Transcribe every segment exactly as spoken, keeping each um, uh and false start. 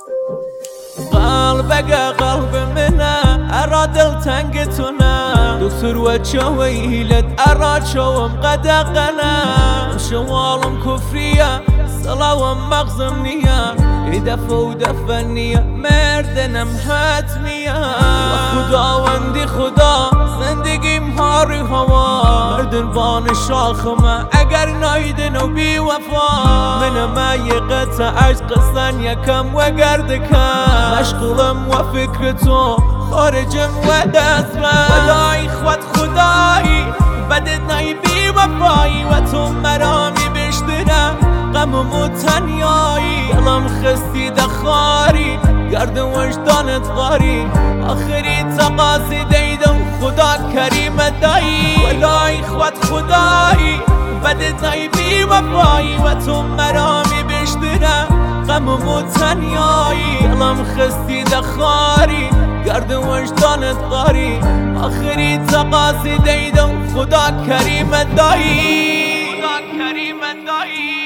قلبك قلب منه ارى دلتنگ تو نه دکتر و چویلت ارى شوم قدقنا شوالم کفریه صلاوم مغزم نیه دفع و دفنیه مردنم حتمیه خداوندی خدا زندگیم هاری هوا مردن بان شاخمه اگر نایدن و بی وفا من ما یقت عشق سن یکم و گردکم مشغولم و فکر تو خارجم و دستم ولای خود خدایی بدت نای بی وفایی و تو مرا می بشتره غمم و تنیایی دلم خستی دخاری گرد وجدانت غاری آخری تقاضی دیدم خدا کریم دایی ولای خود خدایی بدت نای بی وفایی و تو مرا می بشتره غمم و تنیایی دلم خستی دخاری گرد وجدانت غاری آخری تقاضی دیدم خدا کریم دایی خدا کریم دایی.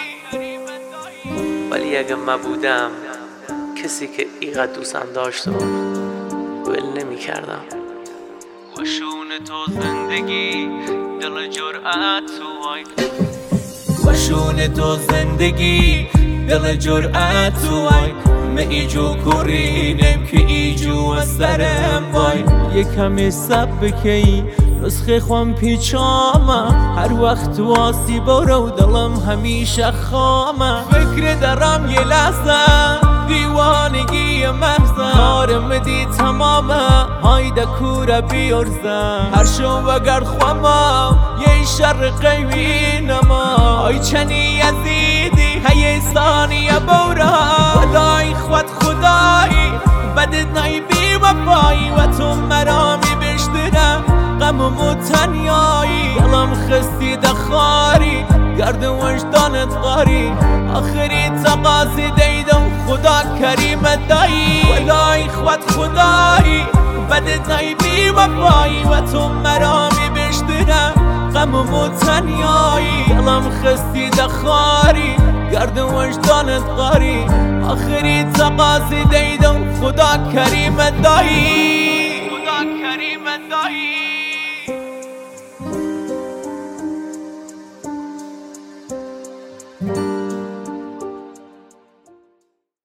ولی اگه من بودم کسی که اینقدر دوستم داشت و ول نمی کردم. وشون تو زندگی دل جرأت تو وای وشون تو زندگی دل جرأت تو وای من ایجو کرینم که ایجو از سرم وای یکمی سب بکی نسخه خوام پیچامه هر وقت واسی برو دلم همیشه خامه فکر درم یه لحظه دیوانگی محضه کارم دی تمامه هایده کوره بیارزه هر شو وگرد خوامه یه شر قیوی نما ای چنی یزیدی هی ثانیه بوره ولای خود خدایی بدت نای بی وفایی و تو مرا می بشتره غمم و تنیایی دلم خستی دخاری گرد وجدانت غاری آخری تقاضی دیدم خدا کریم دایی ولای خود خدایی بدت نای بی وفایی و تو مرا می بشتره غمم و تنیایی دلم خستی دخاری گرد وجدانت غاری آخری تقاضی دیدم خدا کریم دایی خدا کریم دایی.